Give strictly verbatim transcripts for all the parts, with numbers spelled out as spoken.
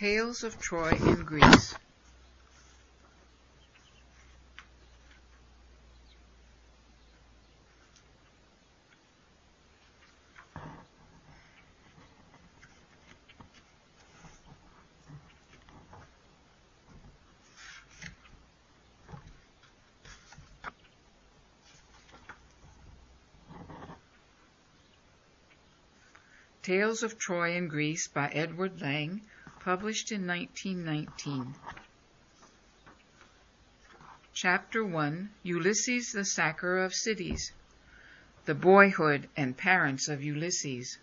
Tales of Troy and Greece. Tales of Troy and Greece by Edward Lang, published in nineteen nineteen. Chapter one. Ulysses the Sacker of Cities. The boyhood and parents of Ulysses.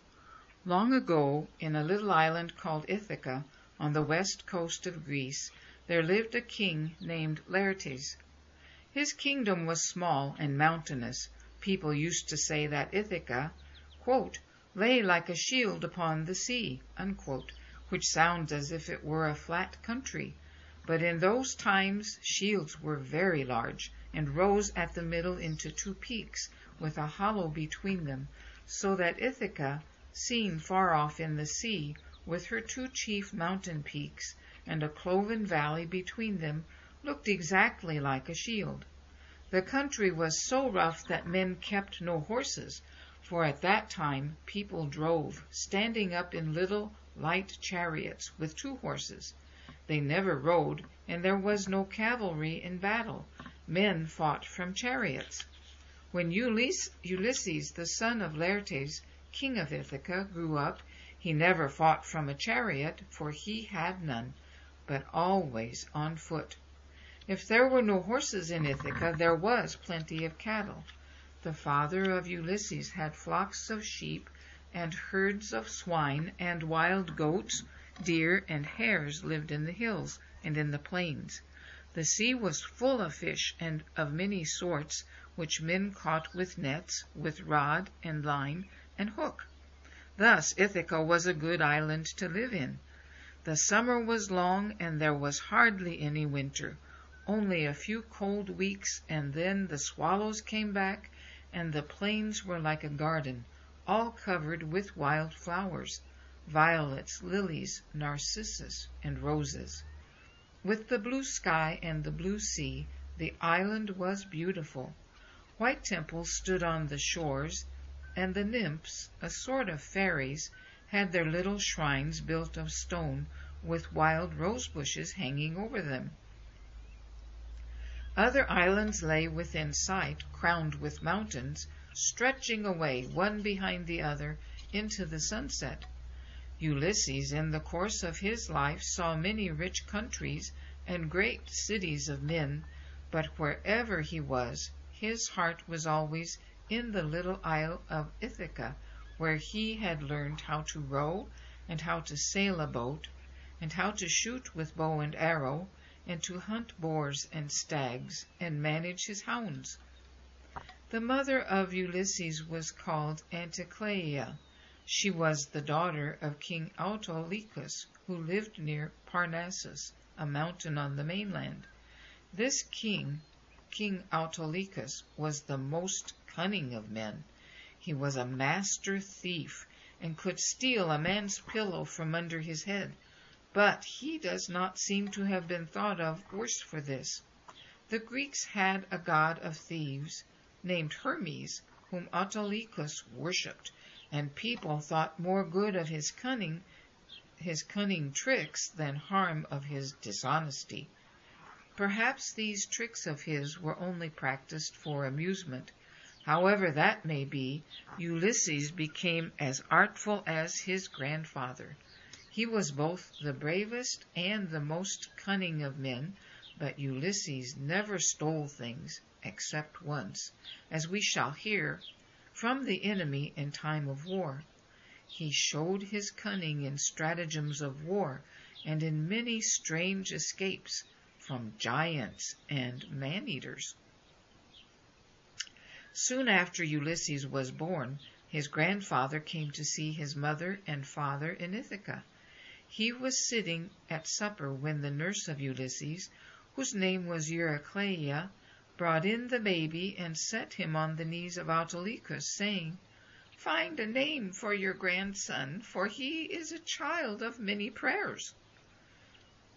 Long ago, in a little island called Ithaca, on the west coast of Greece, there lived a king named Laertes. His kingdom was small and mountainous. People used to say that Ithaca, quote, lay like a shield upon the sea, unquote, which sounds as if it were a flat country. But in those times shields were very large, and rose at the middle into two peaks, with a hollow between them, so that Ithaca, seen far off in the sea, with her two chief mountain peaks, and a cloven valley between them, looked exactly like a shield. The country was so rough that men kept no horses, for at that time people drove, standing up in little light chariots with two horses. They never rode, and there was no cavalry in battle. Men fought from chariots. When Ulysses, the son of Laertes, king of Ithaca, grew up, he never fought from a chariot, for he had none, but always on foot. If there were no horses in Ithaca, there was plenty of cattle. The father of Ulysses had flocks of sheep and herds of swine, and wild goats, deer, and hares lived in the hills and in the plains. The sea was full of fish and of many sorts, which men caught with nets, with rod and line and hook. Thus Ithaca was a good island to live in. The summer was long, and there was hardly any winter, only a few cold weeks, and then the swallows came back, and the plains were like a garden, all covered with wild flowers, violets, lilies, narcissus, and roses. With the blue sky and the blue sea, the island was beautiful. White temples stood on the shores, and the nymphs, a sort of fairies, had their little shrines built of stone, with wild rose bushes hanging over them. Other islands lay within sight, crowned with mountains, stretching away one behind the other into the sunset. Ulysses, in the course of his life, saw many rich countries and great cities of men, but wherever he was, his heart was always in the little isle of Ithaca, where he had learned how to row, and how to sail a boat, and how to shoot with bow and arrow, and to hunt boars and stags, and manage his hounds. The mother of Ulysses was called Anticleia. She was the daughter of King Autolycus, who lived near Parnassus, a mountain on the mainland. This king, King Autolycus, was the most cunning of men. He was a master thief, and could steal a man's pillow from under his head. But he does not seem to have been thought of worse for this. The Greeks had a god of thieves named Hermes, whom Autolycus worshipped, and people thought more good of his cunning, his cunning tricks than harm of his dishonesty. Perhaps these tricks of his were only practiced for amusement. However that may be, Ulysses became as artful as his grandfather. He was both the bravest and the most cunning of men, but Ulysses never stole things, except once, as we shall hear, from the enemy in time of war. He showed his cunning in stratagems of war, and in many strange escapes from giants and man-eaters. Soon after Ulysses was born, his grandfather came to see his mother and father in Ithaca. He was sitting at supper when the nurse of Ulysses, whose name was Eurycleia, brought in the baby and set him on the knees of Autolycus, saying, "Find a name for your grandson, for he is a child of many prayers."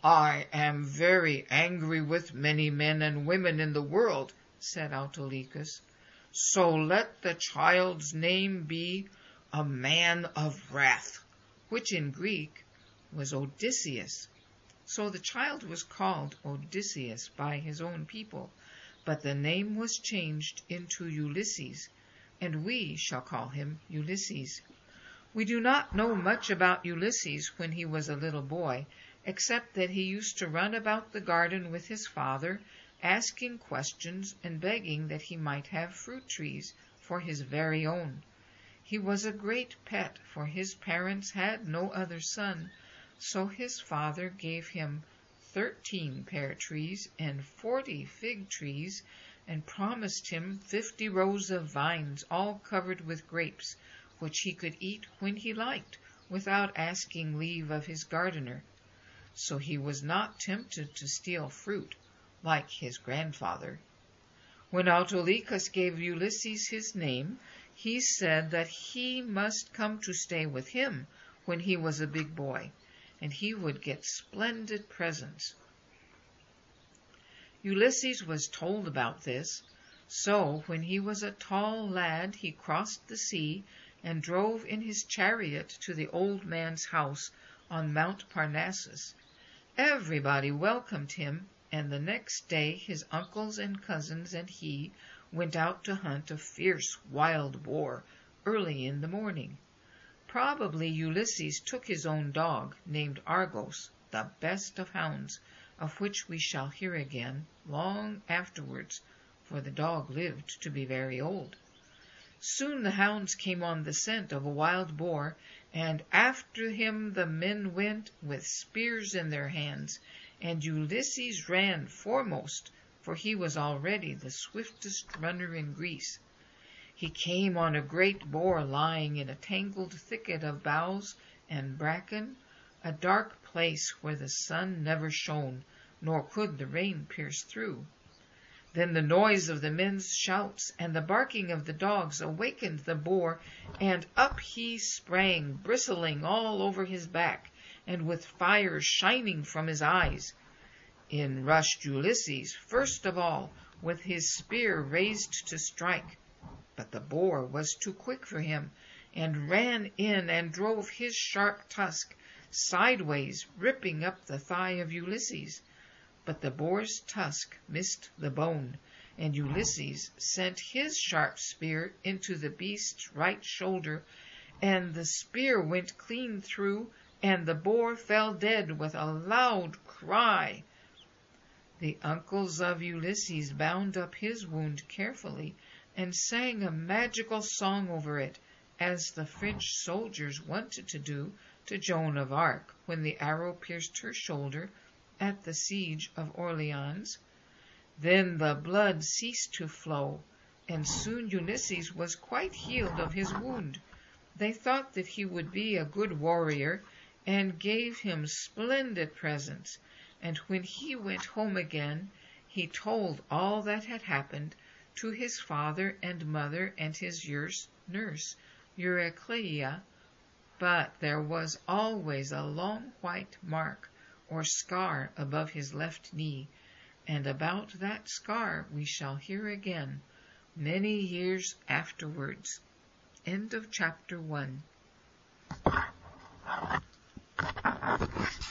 "I am very angry with many men and women in the world," said Autolycus, "so let the child's name be a man of wrath," which in Greek was Odysseus. So the child was called Odysseus by his own people, but the name was changed into Ulysses, and we shall call him Ulysses. We do not know much about Ulysses when he was a little boy, except that he used to run about the garden with his father, asking questions and begging that he might have fruit trees for his very own. He was a great pet, for his parents had no other son, so his father gave him thirteen pear trees and forty fig trees, and promised him fifty rows of vines all covered with grapes, which he could eat when he liked, without asking leave of his gardener. So he was not tempted to steal fruit, like his grandfather. When Autolycus gave Ulysses his name, he said that he must come to stay with him when he was a big boy, and he would get splendid presents. Ulysses was told about this, so when he was a tall lad he crossed the sea and drove in his chariot to the old man's house on Mount Parnassus. Everybody welcomed him, and the next day his uncles and cousins and he went out to hunt a fierce wild boar early in the morning. Probably Ulysses took his own dog, named Argos, the best of hounds, of which we shall hear again long afterwards, for the dog lived to be very old. Soon the hounds came on the scent of a wild boar, and after him the men went with spears in their hands, and Ulysses ran foremost, for he was already the swiftest runner in Greece. He came on a great boar lying in a tangled thicket of boughs and bracken, a dark place where the sun never shone, nor could the rain pierce through. Then the noise of the men's shouts and the barking of the dogs awakened the boar, and up he sprang, bristling all over his back, and with fire shining from his eyes. In rushed Ulysses, first of all, with his spear raised to strike. But the boar was too quick for him, and ran in and drove his sharp tusk sideways, ripping up the thigh of Ulysses. But the boar's tusk missed the bone, and Ulysses sent his sharp spear into the beast's right shoulder, and the spear went clean through, and the boar fell dead with a loud cry. The uncles of Ulysses bound up his wound carefully, and sang a magical song over it, as the French soldiers wanted to do to Joan of Arc when the arrow pierced her shoulder at the siege of Orleans. Then the blood ceased to flow, and soon Ulysses was quite healed of his wound. They thought that he would be a good warrior, and gave him splendid presents, and when he went home again, he told all that had happened to his father and mother and his nurse, Eurycleia, but there was always a long white mark or scar above his left knee, and about that scar we shall hear again many years afterwards. End of chapter one.